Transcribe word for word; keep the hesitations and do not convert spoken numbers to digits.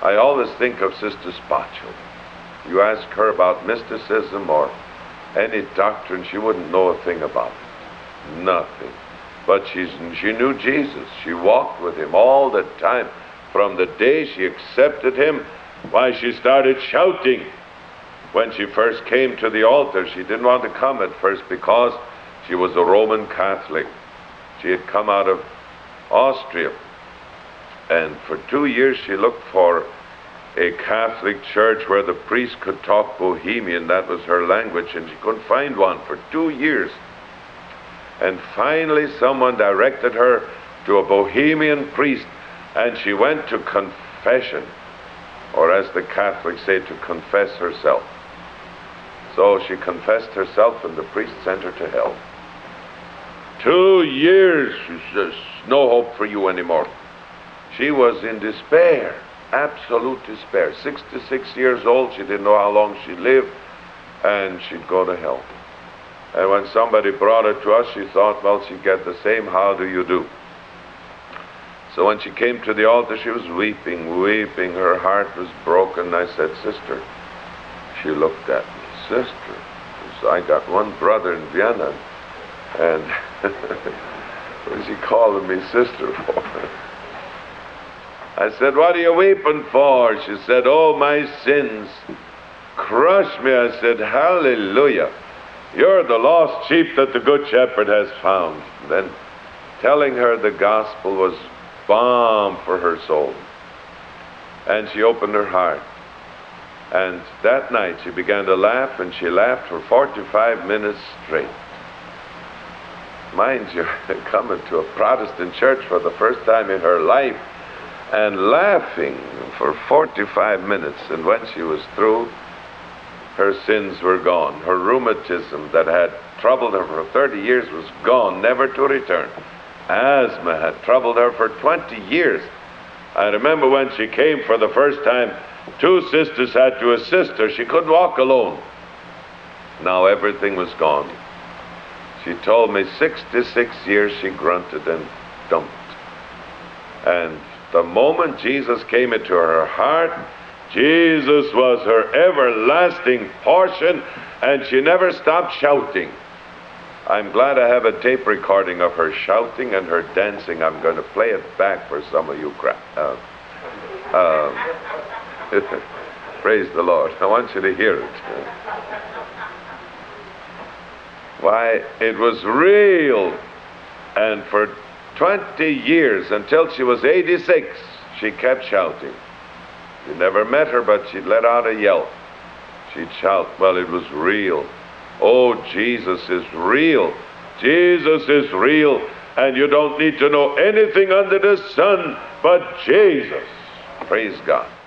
I always think of Sister Spatchel. You ask her about mysticism or any doctrine, she wouldn't know a thing about it. Nothing. But she's, she knew Jesus. She walked with him all the time. From the day she accepted him, why, she started shouting. When she first came to the altar, she didn't want to come at first because she was a Roman Catholic. She had come out of Austria. And for two years she looked for a Catholic church where the priest could talk Bohemian. That was her language, and she couldn't find one for two years. And finally someone directed her to a Bohemian priest, and she went to confession, or as the Catholics say, to confess herself. So she confessed herself, and the priest sent her to hell. Two years, she says, no hope for you anymore. She was in despair, absolute despair. sixty-six years old, she didn't know how long she'd live, and she'd go to hell. And when somebody brought her to us, she thought, well, she'd get the same how do you do. So when she came to the altar, she was weeping, weeping. Her heart was broken. I said, sister. She looked at me, sister. So I got one brother in Vienna, and what is he calling me sister for? I said, what are you weeping for? She said, oh, my sins crush me. I said, hallelujah. You're the lost sheep that the Good Shepherd has found. And then telling her the gospel was balm for her soul. And she opened her heart. And that night she began to laugh, and she laughed for forty-five minutes straight. Mind you, coming to a Protestant church for the first time in her life, and laughing for forty-five minutes. And when she was through, her sins were gone. Her rheumatism that had troubled her for thirty years was gone, never to return. Asthma had troubled her for twenty years. I remember when she came for the first time, two sisters had to assist her. She couldn't walk alone. Now everything was gone. She told me sixty-six years she grunted and dumped. And the moment Jesus came into her heart, Jesus was her everlasting portion, and she never stopped shouting. I'm glad I have a tape recording of her shouting and her dancing. I'm going to play it back for some of you. Cra- uh, uh, praise the Lord. I want you to hear it. Why, it was real. And for twenty years, until she was eighty-six, she kept shouting. You never met her, but she'd let out a yell. She'd shout. Well, it was real. Oh, Jesus is real. Jesus is real. And you don't need to know anything under the sun but Jesus. Praise God.